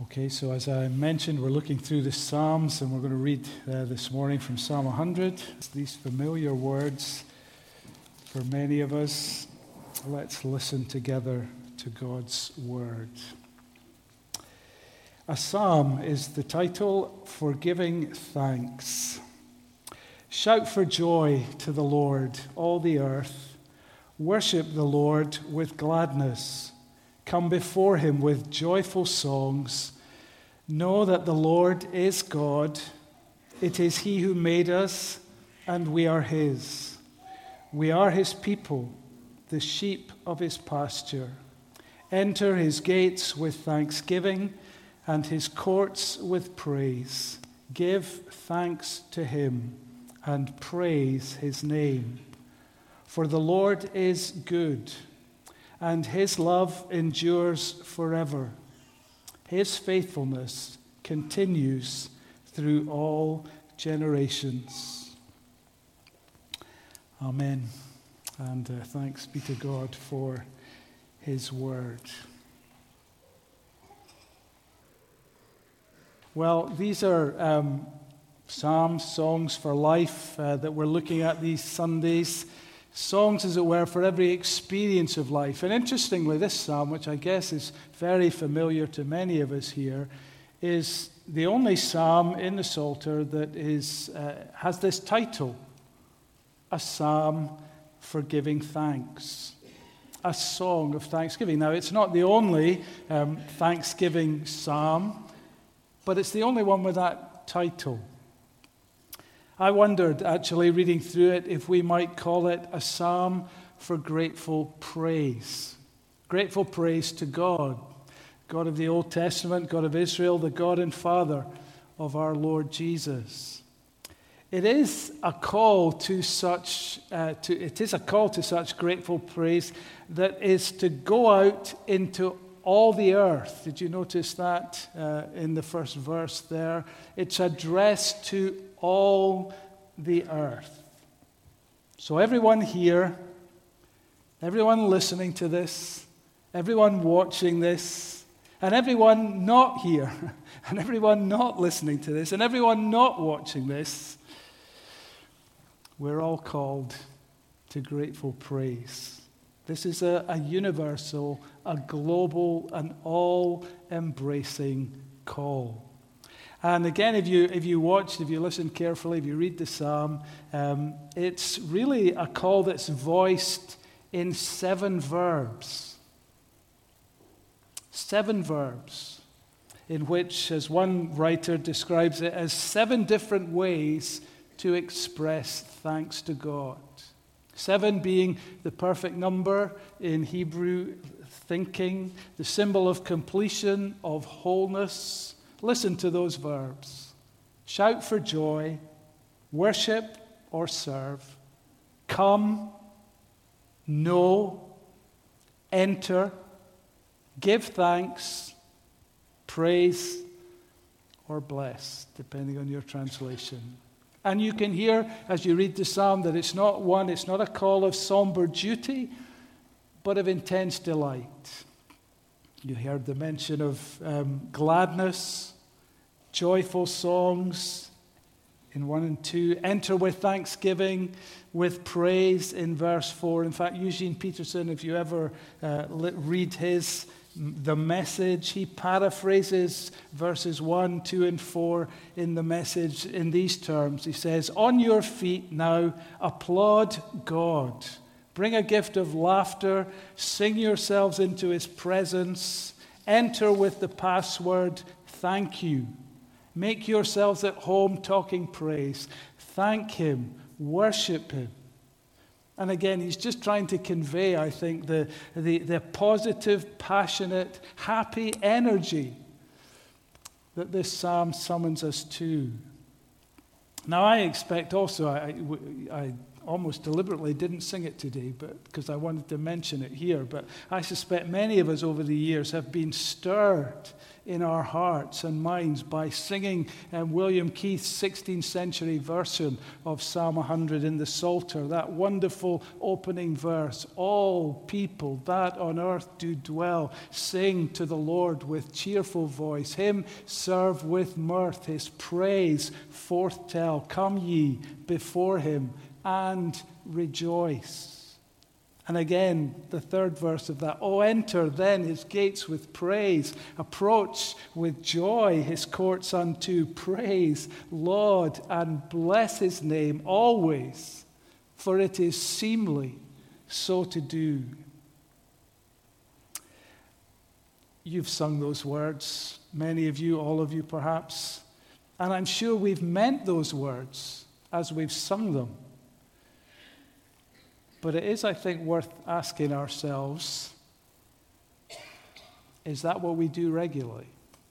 Okay, so as I mentioned, we're looking through the Psalms, and we're going to read this morning from Psalm 100. It's these familiar words for many of us. Let's listen together to God's Word. A psalm is the title for giving thanks. Shout for joy to the Lord, all the earth. Worship the Lord with gladness. Come before him with joyful songs. Know that the Lord is God. It is he who made us, and we are his. We are his people, the sheep of his pasture. Enter his gates with thanksgiving and his courts with praise. Give thanks to him and praise his name. For the Lord is good, and his love endures forever. His faithfulness continues through all generations. Amen. And thanks be to God for his word. Well, these are psalms, songs for life that we're looking at these Sundays. Songs, as it were, for every experience of life. And interestingly, this psalm, which I guess is very familiar to many of us here, is the only psalm in the Psalter that has this title, a psalm for giving thanks, a song of thanksgiving. Now, it's not the only thanksgiving psalm, but it's the only one with that title. I wondered, actually, reading through it, if we might call it a psalm for grateful praise. Grateful praise to God, God of the Old Testament, God of Israel, the God and Father of our Lord Jesus. It is a call to such grateful praise that is to go out into all the earth. Did you notice that in the first verse there? It's addressed to all the earth. So everyone here, everyone listening to this, everyone watching this, and everyone not here, and everyone not listening to this, and everyone not watching this, we're all called to grateful praise. This is a universal, a global, an all-embracing call. And again, if you watched, if you listened carefully, if you read the psalm, it's really a call that's voiced in 7 verbs. 7 verbs, in which, as one writer describes it, as 7 different ways to express thanks to God. 7 being the perfect number in Hebrew thinking, the symbol of completion, of wholeness. Listen to those verbs. Shout for joy, worship or serve, come, know, enter, give thanks, praise, or bless, depending on your translation. And you can hear, as you read the psalm, that it's not a call of somber duty, but of intense delight. You heard the mention of gladness, joyful songs in 1 and 2. Enter with thanksgiving, with praise in verse 4. In fact, Eugene Peterson, if you ever read the Message, he paraphrases verses 1, 2, and 4 in the Message in these terms. He says, "On your feet now, applaud God. Bring a gift of laughter. Sing yourselves into his presence. Enter with the password, thank you. Make yourselves at home talking praise. Thank him. Worship him." And again, he's just trying to convey, I think, the positive, passionate, happy energy that this psalm summons us to. Now, I expect also, I almost deliberately didn't sing it today, but because I wanted to mention it here. But I suspect many of us over the years have been stirred in our hearts and minds by singing William Keith's 16th century version of Psalm 100 in the Psalter, that wonderful opening verse, all people that on earth do dwell, sing to the Lord with cheerful voice, him serve with mirth, his praise forth tell, come ye before him and rejoice. And again, the third verse of that, oh, enter then his gates with praise, approach with joy his courts unto praise, Lord, and bless his name always, for it is seemly so to do. You've sung those words, many of you, all of you perhaps, and I'm sure we've meant those words as we've sung them. But it is, I think, worth asking ourselves, is that what we do regularly?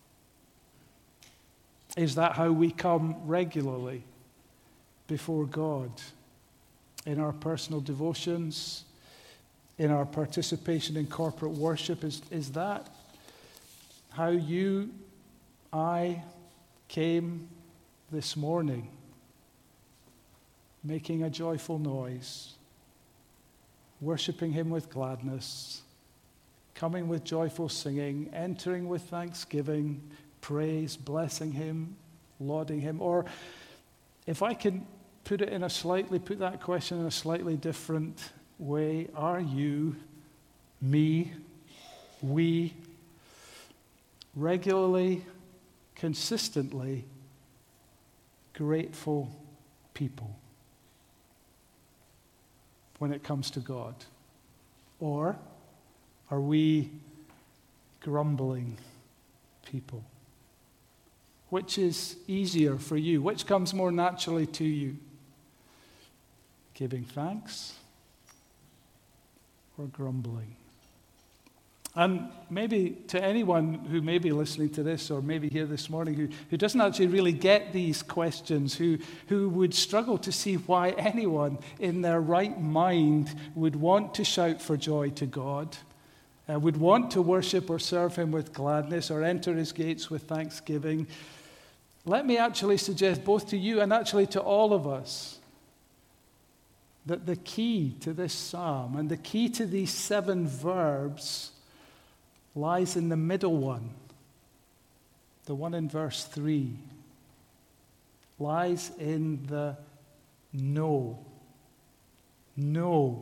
Is that how we come regularly before God? In our personal devotions, in our participation in corporate worship, is that how you, I, came this morning? Making a joyful noise, worshiping him with gladness, coming with joyful singing, entering with thanksgiving, praise, blessing him, lauding him. Or if I can put that question in a slightly different way, are you, me, we, regularly, consistently grateful people when it comes to God? Or are we grumbling people? Which is easier for you? Which comes more naturally to you? Giving thanks or grumbling? And maybe to anyone who may be listening to this or maybe here this morning who doesn't actually really get these questions, who would struggle to see why anyone in their right mind would want to shout for joy to God, would want to worship or serve him with gladness or enter his gates with thanksgiving, let me actually suggest both to you and actually to all of us that the key to this psalm and the key to these 7 verbs lies in the middle one, the one in verse 3, lies in the no. No.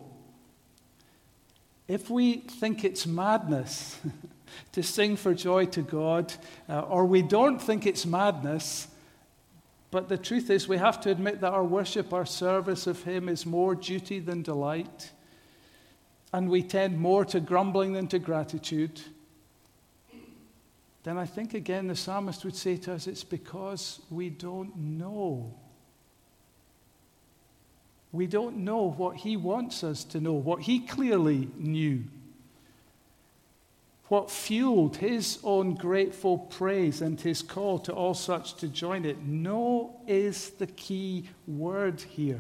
If we think it's madness to sing for joy to God, or we don't think it's madness, but the truth is we have to admit that our worship, our service of him is more duty than delight, and we tend more to grumbling than to gratitude, then I think again the psalmist would say to us, it's because we don't know. We don't know what he wants us to know, what he clearly knew. What fueled his own grateful praise and his call to all such to join it. Know is the key word here.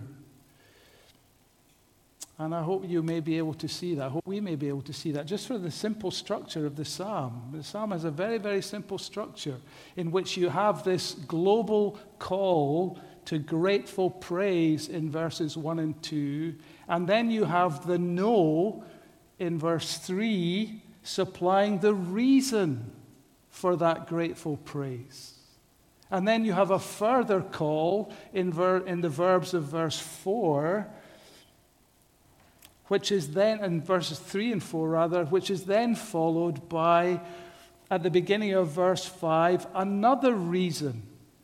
And I hope you may be able to see that. I hope we may be able to see that just for the simple structure of the psalm. The psalm has a very, very simple structure in which you have this global call to grateful praise in verses 1 and 2. And then you have the no in verse 3 supplying the reason for that grateful praise. And then you have a further call in the verbs of verse 4, which is then, in verses 3 and 4 rather, which is then followed by, at the beginning of verse 5, another reason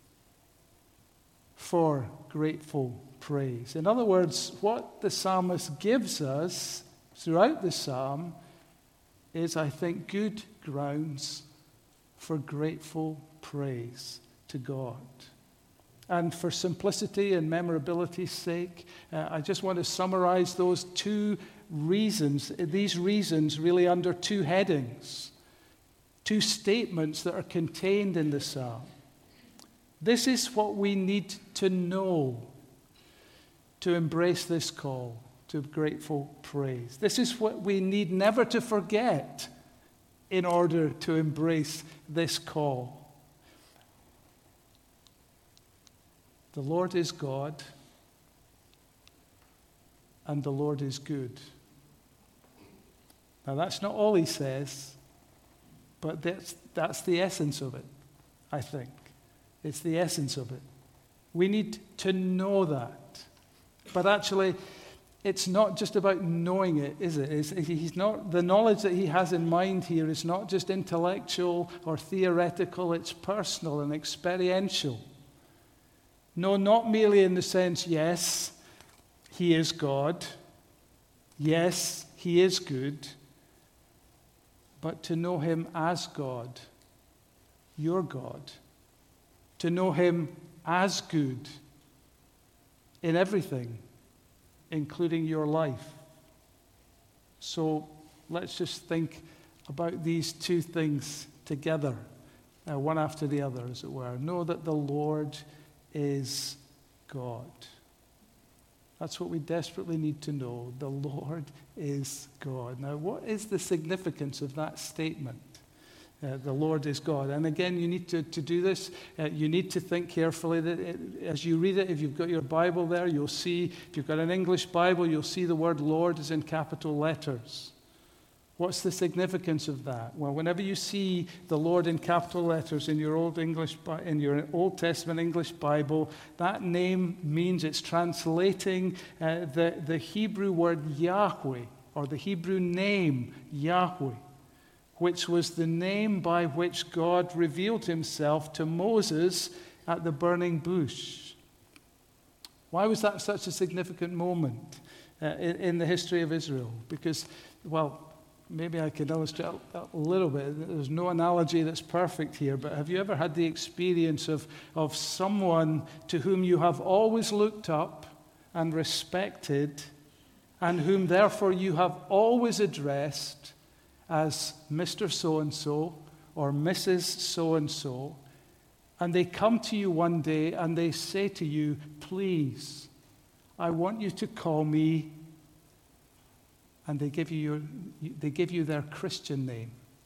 for grateful praise. In other words, what the psalmist gives us throughout the psalm is, I think, good grounds for grateful praise to God. And for simplicity and memorability's sake, I just want to summarize those 2 reasons, these reasons really under 2 headings, 2 statements that are contained in the psalm. This is what we need to know. to embrace this call to grateful praise. This is what we need never to forget in order to embrace this call. The Lord is God, and the Lord is good. Now, that's not all he says, but that's the essence of it, I think. It's the essence of it. We need to know that. But actually, it's not just about knowing it, is it? He's not, the knowledge that he has in mind here is not just intellectual or theoretical, it's personal and experiential. No, not merely in the sense, yes, he is God. Yes, he is good. But to know him as God, your God. To know him as good in everything, including your life. So let's just think about these two things together, one after the other, as it were. Know that the Lord is God. That's what we desperately need to know. The Lord is God. Now, what is the significance of that statement? The Lord is God. And again, you need to do this. You need to think carefully. That as you read it, if you've got your Bible there, you'll see, if you've got an English Bible, you'll see the word Lord is in capital letters. What's the significance of that? Well, whenever you see the Lord in capital letters in your Old Testament English Bible, that name means it's translating the Hebrew word Yahweh, or the Hebrew name Yahweh, which was the name by which God revealed himself to Moses at the burning bush. Why was that such a significant moment in the history of Israel? Because, well, maybe I can illustrate a little bit. There's no analogy that's perfect here, but have you ever had the experience of someone to whom you have always looked up and respected, and whom therefore you have always addressed as Mr. So-and-so or Mrs. So-and-so, and they come to you one day and they say to you, please, I want you to call me, and they give you their Christian name.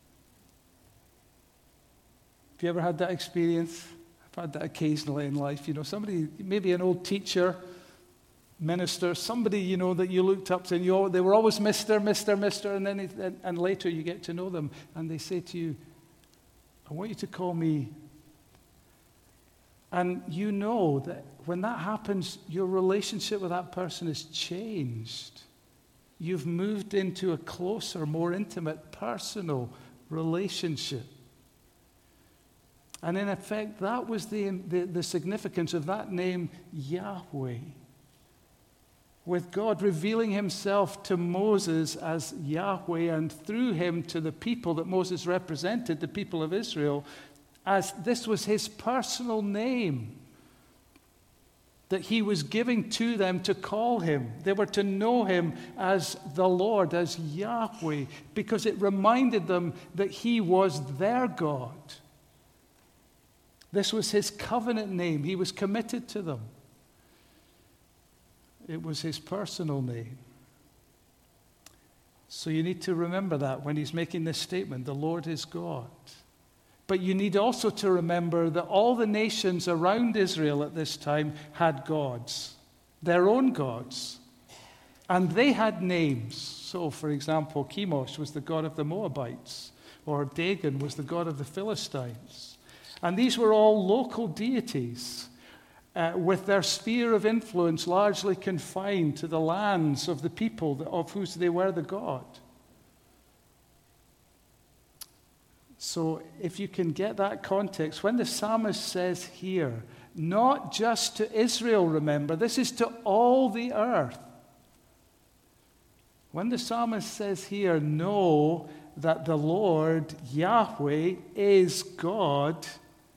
Have you ever had that experience? I've had that occasionally in life. You know, somebody, maybe an old teacher, minister, somebody, you know, that you looked up to, and they were always Mr., and then and later you get to know them, and they say to you, I want you to call me. And you know that when that happens, your relationship with that person is changed. You've moved into a closer, more intimate, personal relationship. And in effect, that was the significance of that name, Yahweh. With God revealing himself to Moses as Yahweh, and through him to the people that Moses represented, the people of Israel, as this was his personal name that he was giving to them to call him. They were to know him as the Lord, as Yahweh, because it reminded them that he was their God. This was his covenant name. He was committed to them. It was his personal name. So you need to remember that when he's making this statement, the Lord is God. But you need also to remember that all the nations around Israel at this time had gods, their own gods. And they had names. So, for example, Chemosh was the god of the Moabites, or Dagon was the god of the Philistines. And these were all local deities, with their sphere of influence largely confined to the lands of the people of whose they were the god. So if you can get that context, when the psalmist says here, not just to Israel, remember, this is to all the earth. When the psalmist says here, know that the Lord, Yahweh, is God,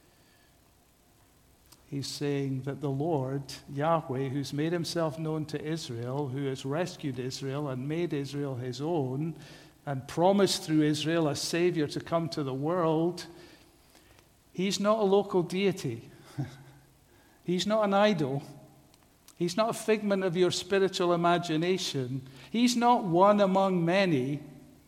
he's saying that the Lord, Yahweh, who's made himself known to Israel, who has rescued Israel and made Israel his own, and promised through Israel a Savior to come to the world, he's not a local deity. He's not an idol. He's not a figment of your spiritual imagination. He's not one among many.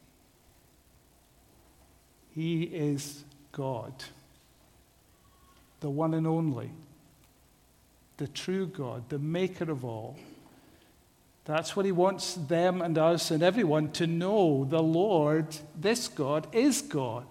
He is God, the one and only, the true God, the maker of all. That's what he wants them and us and everyone to know. The Lord, this God, is God.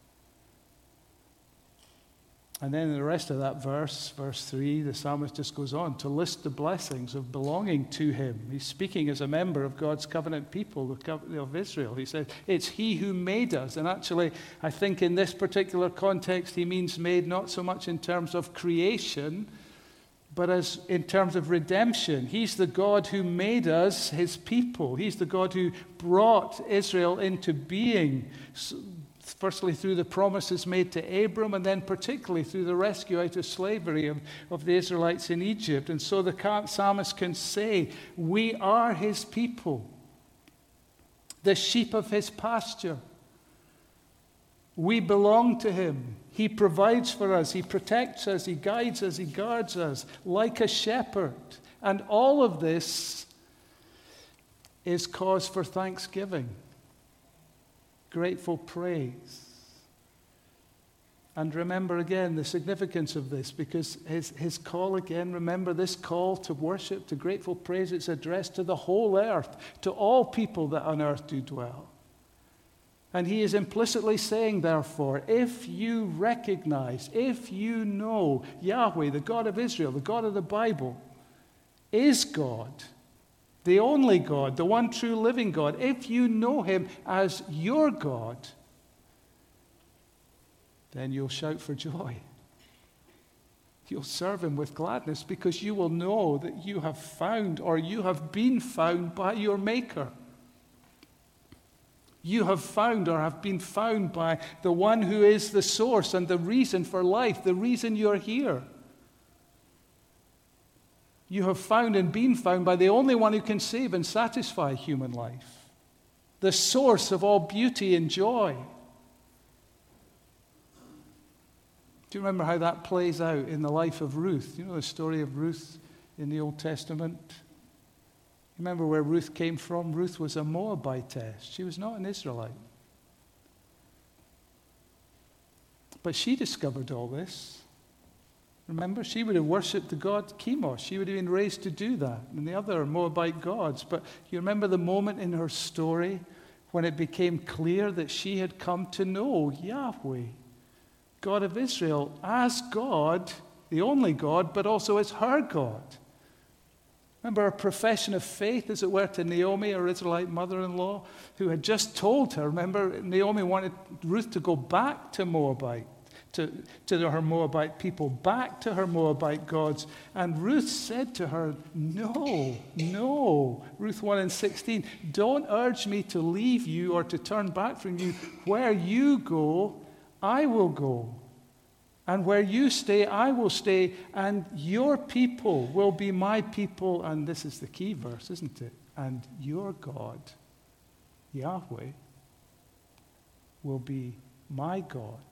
And then in the rest of that verse 3, the psalmist just goes on to list the blessings of belonging to him. He's speaking as a member of God's covenant people, the covenant of Israel. He said, it's he who made us. And actually, I think in this particular context, he means made not so much in terms of creation, but as in terms of redemption. He's the God who made us his people. He's the God who brought Israel into being, firstly through the promises made to Abram, and then particularly through the rescue out of slavery of the Israelites in Egypt. And so the psalmist can say, we are his people, the sheep of his pasture. We belong to him. He provides for us. He protects us. He guides us. He guards us like a shepherd. And all of this is cause for thanksgiving, grateful praise. And remember again the significance of this, because his call again, remember this call to worship, to grateful praise, it's addressed to the whole earth, to all people that on earth do dwell. And he is implicitly saying, therefore, if you recognize, if you know Yahweh, the God of Israel, the God of the Bible, is God, the only God, the one true living God, if you know him as your God, then you'll shout for joy. You'll serve him with gladness, because you will know that you have found, or you have been found by your Maker. You have found or have been found by the one who is the source and the reason for life, the reason you're here. You have found and been found by the only one who can save and satisfy human life, the source of all beauty and joy. Do you remember how that plays out in the life of Ruth? You know the story of Ruth in the Old Testament? Remember where Ruth came from? Ruth was a Moabitess. She was not an Israelite. But she discovered all this. Remember, she would have worshipped the god Chemosh. She would have been raised to do that, and the other Moabite gods. But you remember the moment in her story when it became clear that she had come to know Yahweh, God of Israel, as God, the only God, but also as her God. Remember her profession of faith, as it were, to Naomi, her Israelite mother-in-law, who had just told her. Remember, Naomi wanted Ruth to go back to Moabite, to her Moabite people, back to her Moabite gods. And Ruth said to her, no. Ruth 1:16, don't urge me to leave you or to turn back from you. Where you go, I will go. And where you stay, I will stay, and your people will be my people. And this is the key verse, isn't it? And your God, Yahweh, will be my God.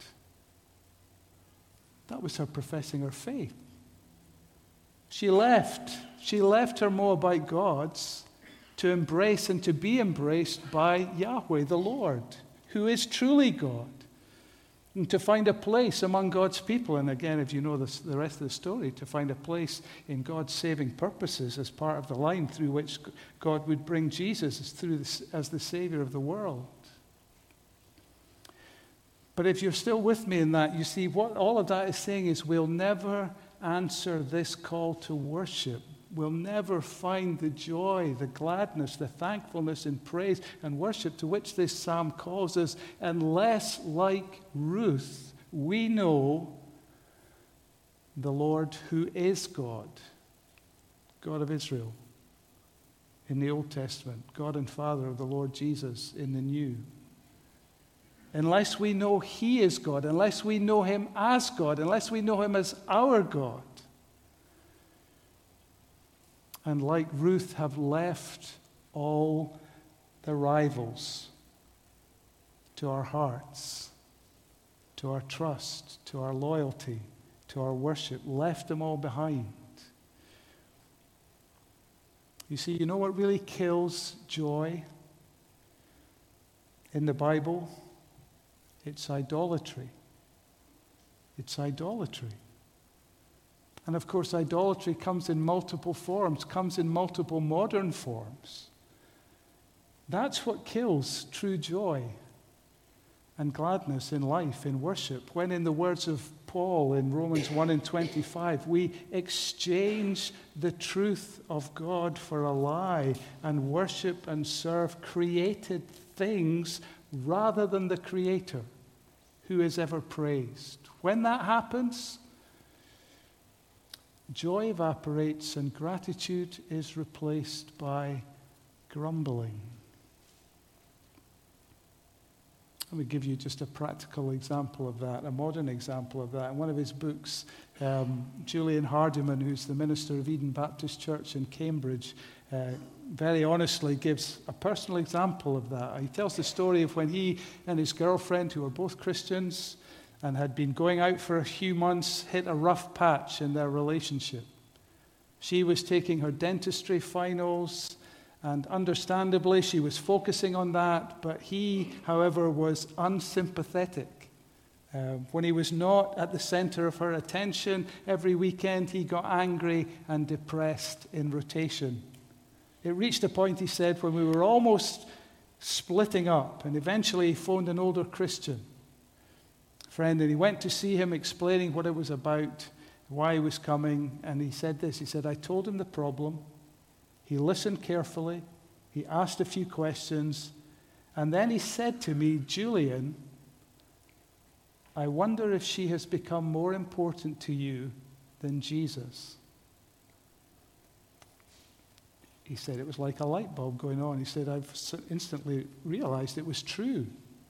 That was her professing her faith. She left her Moabite gods to embrace and to be embraced by Yahweh, the Lord, who is truly God. And to find a place among God's people, and again, if you know the rest of the story, to find a place in God's saving purposes as part of the line through which God would bring Jesus as the Savior of the world. But if you're still with me in that, you see what all of that is saying is we'll never answer this call to worship. We'll never find the joy, the gladness, the thankfulness and praise and worship to which this psalm calls us unless, like Ruth, we know the Lord who is God, God of Israel in the Old Testament, God and Father of the Lord Jesus in the New. Unless we know he is God, unless we know him as God, unless we know him as our God, and like Ruth have left all the rivals to our hearts, to our trust, to our loyalty, to our worship, left them all behind. You see, you know what really kills joy in the Bible? It's idolatry. It's idolatry. And of course, idolatry comes in multiple forms, comes in multiple modern forms. That's what kills true joy and gladness in life, in worship. When, in the words of Paul in Romans 1:25, we exchange the truth of God for a lie and worship and serve created things rather than the Creator, who is ever praised. When that happens, joy evaporates and gratitude is replaced by grumbling. Let me give you just a practical example of that, a modern example of that. In one of his books, Julian Hardiman, who's the minister of Eden Baptist Church in Cambridge, very honestly gives a personal example of that. He tells the story of when he and his girlfriend, who were both Christians and had been going out for a few months, hit a rough patch in their relationship. She was taking her dentistry finals, and understandably, she was focusing on that, but he, however, was unsympathetic. When he was not at the center of her attention, every weekend he got angry and depressed in rotation. It reached a point, he said, when we were almost splitting up, and eventually he phoned an older Christian friend, and he went to see him, explaining what it was about, why he was coming, and he said this. He said, I told him the problem. He listened carefully. He asked a few questions. And then he said to me, Julian, I wonder if she has become more important to you than Jesus. He said it was like a light bulb going on. He said, I've instantly realized it was true.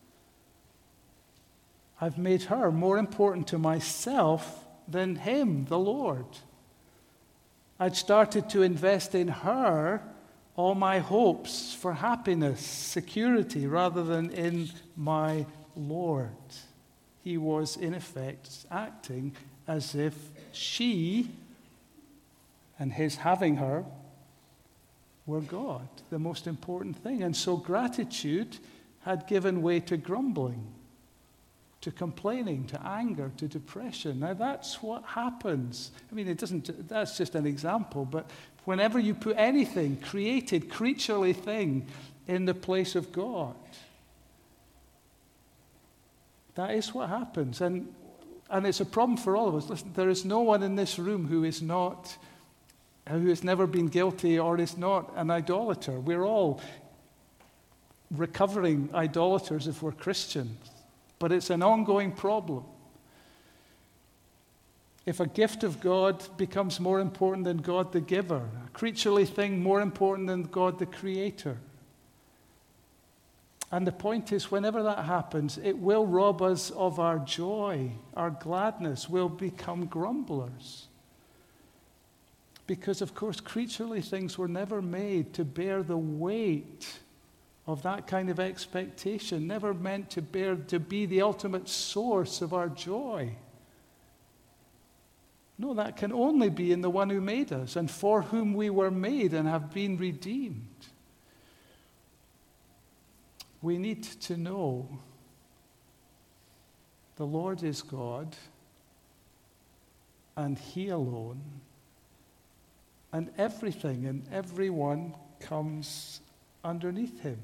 I've made her more important to myself than him, the Lord. I'd started to invest in her all my hopes for happiness, security, rather than in my Lord. He was, in effect, acting as if she and his having her were God, the most important thing. And so gratitude had given way to grumbling, to complaining, to anger, to depression. Now that's what happens. I mean, that's just an example, but whenever you put anything, created, creaturely thing, in the place of God, that is what happens. And it's a problem for all of us. Listen, there is no one in this room who has never been guilty or is not an idolater. We're all recovering idolaters if we're Christians. But it's an ongoing problem. If a gift of God becomes more important than God the giver, a creaturely thing more important than God the creator. And the point is, whenever that happens, it will rob us of our joy, our gladness. We'll become grumblers. Because, of course, creaturely things were never made to bear the weight of that kind of expectation, never meant to be the ultimate source of our joy. No, that can only be in the one who made us and for whom we were made and have been redeemed. We need to know the Lord is God and He alone, and everything and everyone comes underneath Him.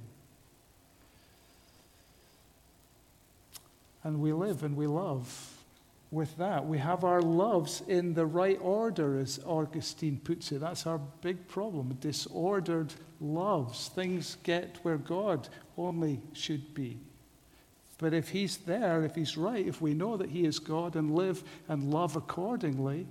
And we live and we love with that. We have our loves in the right order, as Augustine puts it. That's our big problem. Disordered loves. Things get where God only should be. But if He's there, if He's right, if we know that He is God and live and love accordingly,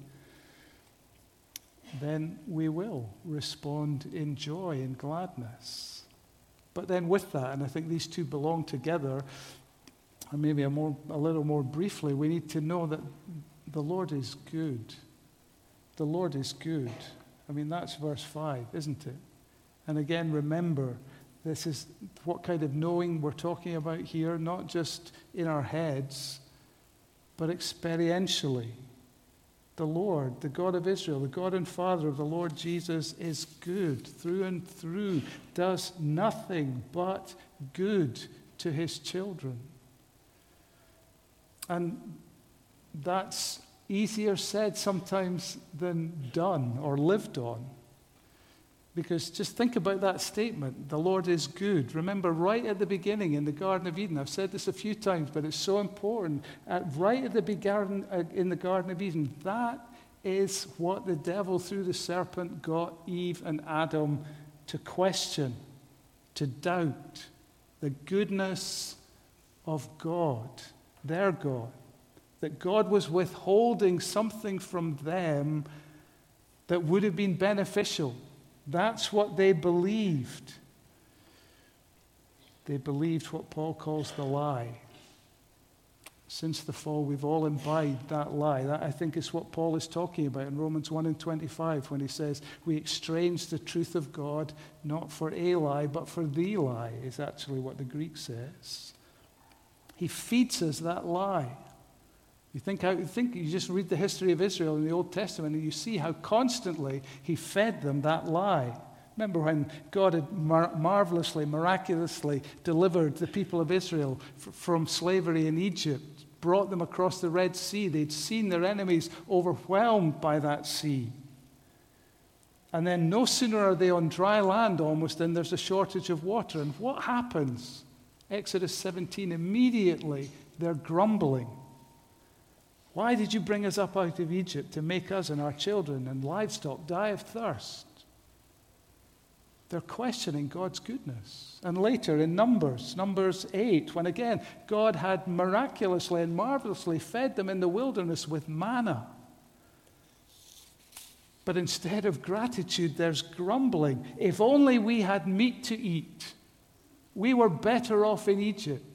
then we will respond in joy and gladness. But then with that, and I think these two belong together, or maybe a little more briefly, we need to know that the Lord is good. The Lord is good. I mean, that's verse 5, isn't it? And again, remember, this is what kind of knowing we're talking about here, not just in our heads, but experientially. The Lord, the God of Israel, the God and Father of the Lord Jesus is good through and through, does nothing but good to his children. And that's easier said sometimes than done or lived on. Because just think about that statement, the Lord is good. Remember, right at the beginning in the Garden of Eden, I've said this a few times, but it's so important. Right at the beginning in the Garden of Eden, that is what the devil through the serpent got Eve and Adam to question, to doubt the goodness of God, their God. That God was withholding something from them that would have been beneficial. That's what they believed. They believed what Paul calls the lie. Since the fall, we've all imbibed that lie. That, I think, is what Paul is talking about in Romans 1 and 25 when he says, we exchange the truth of God not for a lie, but for the lie, is actually what the Greek says. He feeds us that lie. You just read the history of Israel in the Old Testament and you see how constantly he fed them that lie. Remember when God had marvelously, miraculously delivered the people of Israel from slavery in Egypt, brought them across the Red Sea. They'd seen their enemies overwhelmed by that sea. And then no sooner are they on dry land almost than there's a shortage of water. And what happens? Exodus 17, immediately they're grumbling. Why did you bring us up out of Egypt to make us and our children and livestock die of thirst? They're questioning God's goodness. And later in Numbers 8, when again God had miraculously and marvelously fed them in the wilderness with manna. But instead of gratitude, there's grumbling. If only we had meat to eat. We were better off in Egypt.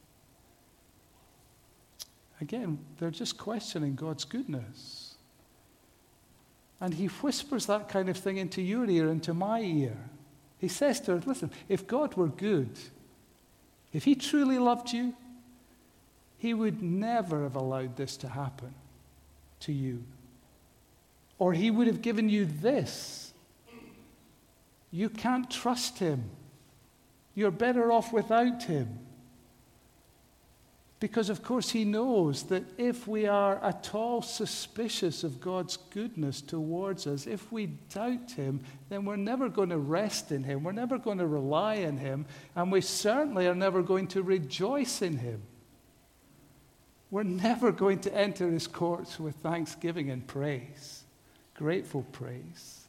Again, they're just questioning God's goodness. And he whispers that kind of thing into your ear, into my ear. He says to her, listen, if God were good, if he truly loved you, he would never have allowed this to happen to you. Or he would have given you this. You can't trust him. You're better off without him. Because, of course, he knows that if we are at all suspicious of God's goodness towards us, if we doubt him, then we're never going to rest in him. We're never going to rely on him. And we certainly are never going to rejoice in him. We're never going to enter his courts with thanksgiving and praise, grateful praise.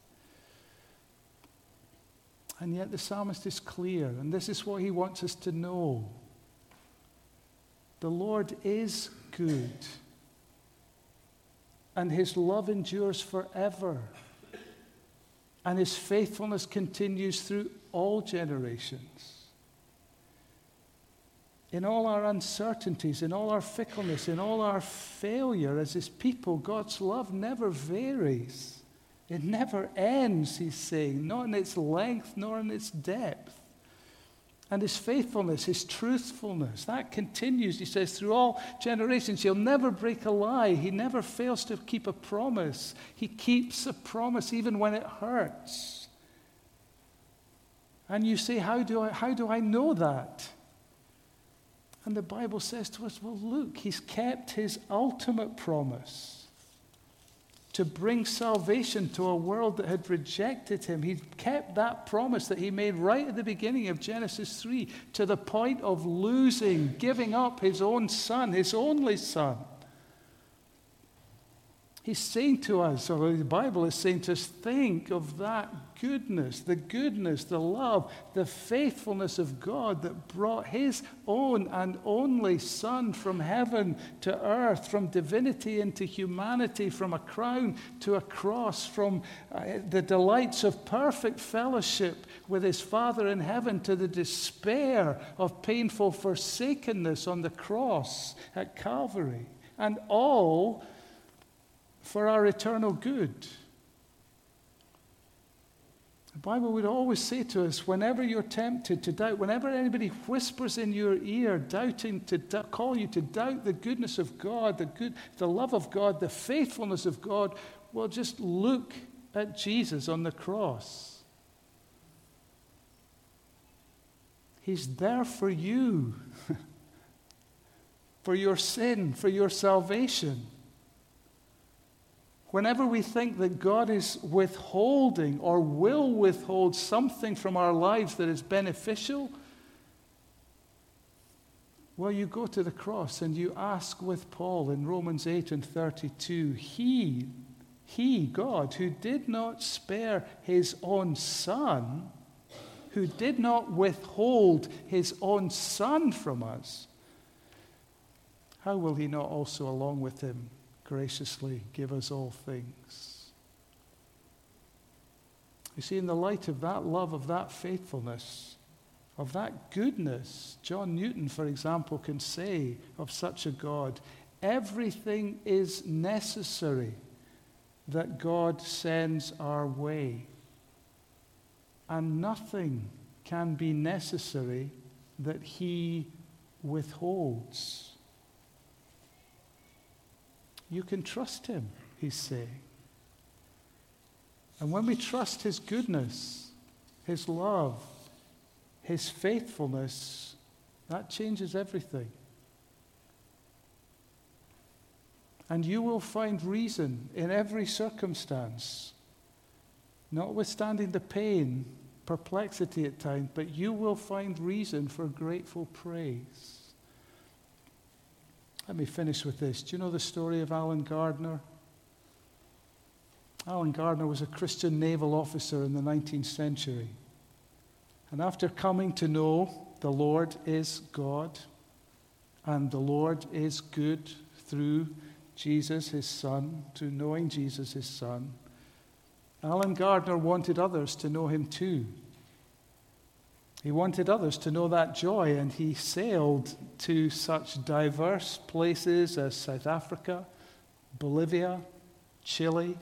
And yet the psalmist is clear, and this is what he wants us to know. The Lord is good, and his love endures forever, and his faithfulness continues through all generations. In all our uncertainties, in all our fickleness, in all our failure as his people, God's love never varies. It never ends, he's saying, not in its length nor in its depth. And his faithfulness, his truthfulness, that continues, he says, through all generations. He'll never break a lie. He never fails to keep a promise. He keeps a promise even when it hurts. And you say, how do I know that? And the Bible says to us, well, look, he's kept his ultimate promise to bring salvation to a world that had rejected him. He kept that promise that he made right at the beginning of Genesis 3 to the point of giving up his own son, his only son. He's saying to us, or the Bible is saying to us, think of that goodness, the love, the faithfulness of God that brought his own and only Son from heaven to earth, from divinity into humanity, from a crown to a cross, from the delights of perfect fellowship with his Father in heaven to the despair of painful forsakenness on the cross at Calvary, and all for our eternal good. The Bible would always say to us, whenever you're tempted to doubt, whenever anybody whispers in your ear, doubting to call you to doubt the goodness of God, the love of God, the faithfulness of God, well, just look at Jesus on the cross. He's there for you, for your sin, for your salvation. Whenever we think that God is withholding or will withhold something from our lives that is beneficial, well, you go to the cross and you ask with Paul in Romans 8 and 32, He, God, who did not spare his own Son, who did not withhold his own Son from us, how will he not also, along with him, graciously give us all things? You see, in the light of that love, of that faithfulness, of that goodness, John Newton, for example, can say of such a God, everything is necessary that God sends our way, and nothing can be necessary that he withholds. You can trust him, he's saying. And when we trust his goodness, his love, his faithfulness, that changes everything. And you will find reason in every circumstance, notwithstanding the pain, perplexity at times, but you will find reason for grateful praise. Let me finish with this. Do you know the story of Alan Gardner? Alan Gardner was a Christian naval officer in the 19th century. And after coming to know the Lord is God and the Lord is good through Jesus, his Son, through knowing Jesus, his Son, Alan Gardner wanted others to know him too. He wanted others to know that joy, and he sailed to such diverse places as South Africa, Bolivia, Chile,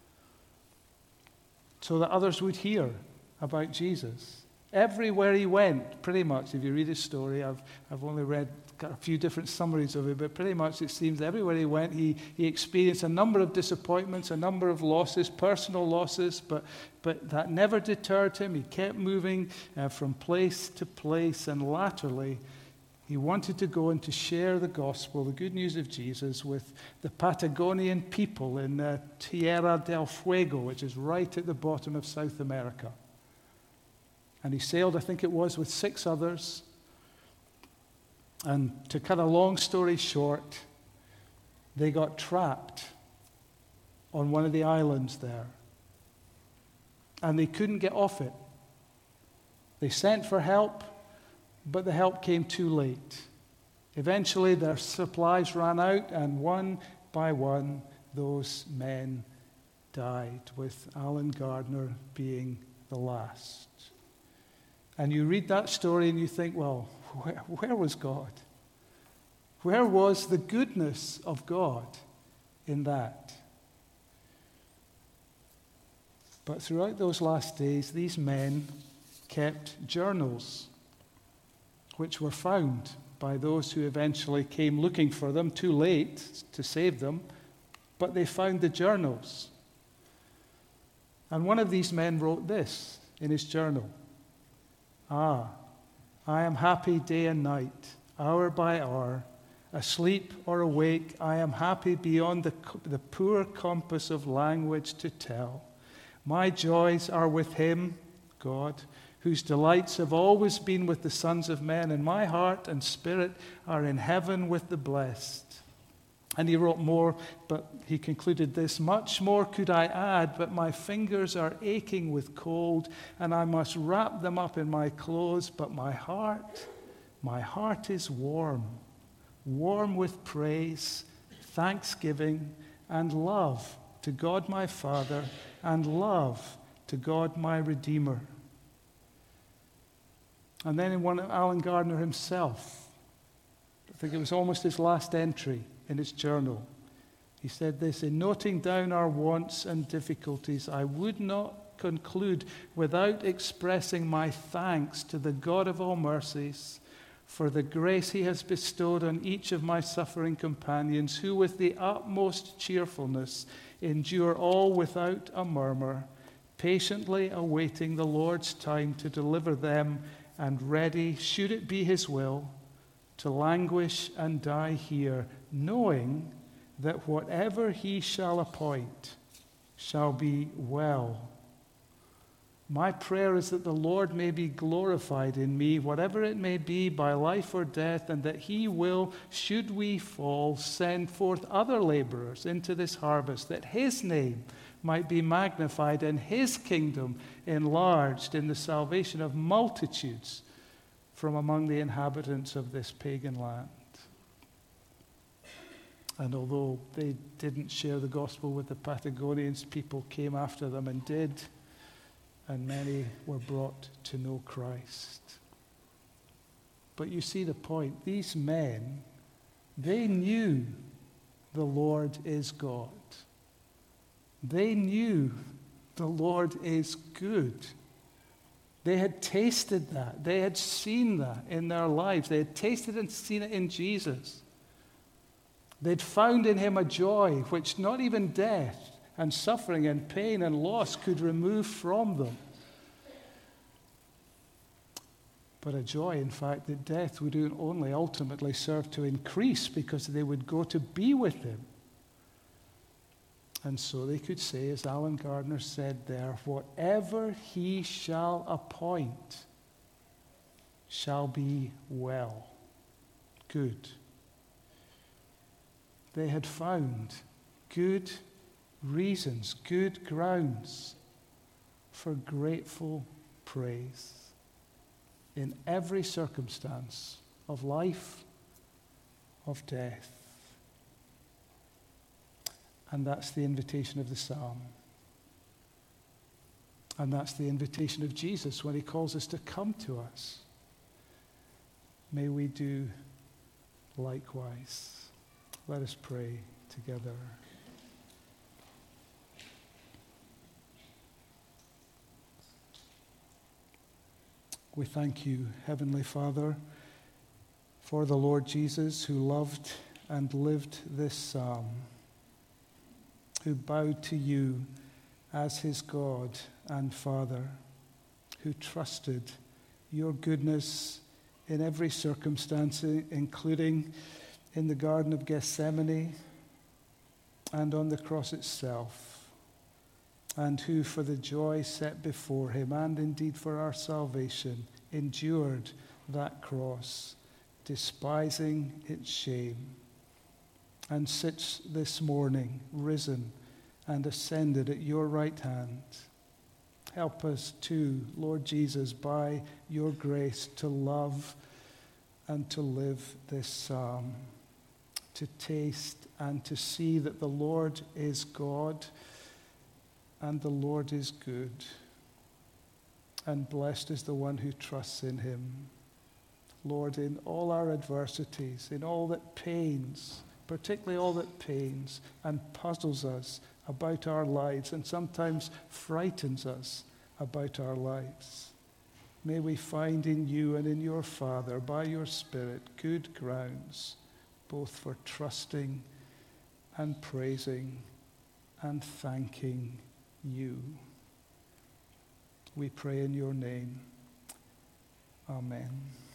so that others would hear about Jesus. Everywhere he went, pretty much, if you read his story, I've only got a few different summaries of it, but pretty much it seems everywhere he went, he experienced a number of disappointments, a number of losses, personal losses, but that never deterred him. He kept moving from place to place, and latterly he wanted to go and to share the gospel, the good news of Jesus, with the Patagonian people in Tierra del Fuego, which is right at the bottom of South America. And he sailed, I think it was, with 6 others. And to cut a long story short, they got trapped on one of the islands there. And they couldn't get off it. They sent for help, but the help came too late. Eventually, their supplies ran out, and one by one, those men died, with Alan Gardner being the last. And you read that story and you think, well, where was God? Where was the goodness of God in that? But throughout those last days, these men kept journals, which were found by those who eventually came looking for them, too late to save them, but they found the journals. And one of these men wrote this in his journal: I am happy day and night, hour by hour, asleep or awake. I am happy beyond the poor compass of language to tell. My joys are with him, God, whose delights have always been with the sons of men, and my heart and spirit are in heaven with the blessed. And he wrote more, but he concluded this: much more could I add, but my fingers are aching with cold, and I must wrap them up in my clothes. But my heart is warm, warm with praise, thanksgiving, and love to God my Father, and love to God my Redeemer. And then in one of Alan Gardner himself, I think it was almost his last entry in his journal, he said this: in noting down our wants and difficulties, I would not conclude without expressing my thanks to the God of all mercies for the grace he has bestowed on each of my suffering companions, who with the utmost cheerfulness endure all without a murmur, patiently awaiting the Lord's time to deliver them, and ready, should it be his will, to languish and die here, knowing that whatever he shall appoint shall be well. My prayer is that the Lord may be glorified in me, whatever it may be, by life or death, and that he will, should we fall, send forth other laborers into this harvest, that his name might be magnified and his kingdom enlarged in the salvation of multitudes from among the inhabitants of this pagan land. And although they didn't share the gospel with the Patagonians, people came after them and did, and many were brought to know Christ. But you see the point. These men, they knew the Lord is God. They knew the Lord is good. They had tasted that. They had seen that in their lives. They had tasted and seen it in Jesus. They'd found in him a joy which not even death and suffering and pain and loss could remove from them. But a joy, in fact, that death would only ultimately serve to increase, because they would go to be with him. And so they could say, as Alan Gardner said there, whatever he shall appoint shall be well, good. They had found good reasons, good grounds for grateful praise in every circumstance of life, of death. And that's the invitation of the psalm. And that's the invitation of Jesus when he calls us to come to us. May we do likewise. Let us pray together. We thank you, Heavenly Father, for the Lord Jesus, who loved and lived this psalm, who bowed to you as his God and Father, who trusted your goodness in every circumstance, including in the Garden of Gethsemane and on the cross itself, and who, for the joy set before him, and indeed for our salvation, endured that cross, despising its shame, and sits this morning risen and ascended at your right hand. Help us too, Lord Jesus, by your grace to love and to live this psalm, to taste and to see that the Lord is God and the Lord is good, and blessed is the one who trusts in him. Lord, in all our adversities, in all that pains, particularly all that pains and puzzles us about our lives and sometimes frightens us about our lives, may we find in you and in your Father, by your Spirit, good grounds, both for trusting and praising and thanking you. We pray in your name. Amen.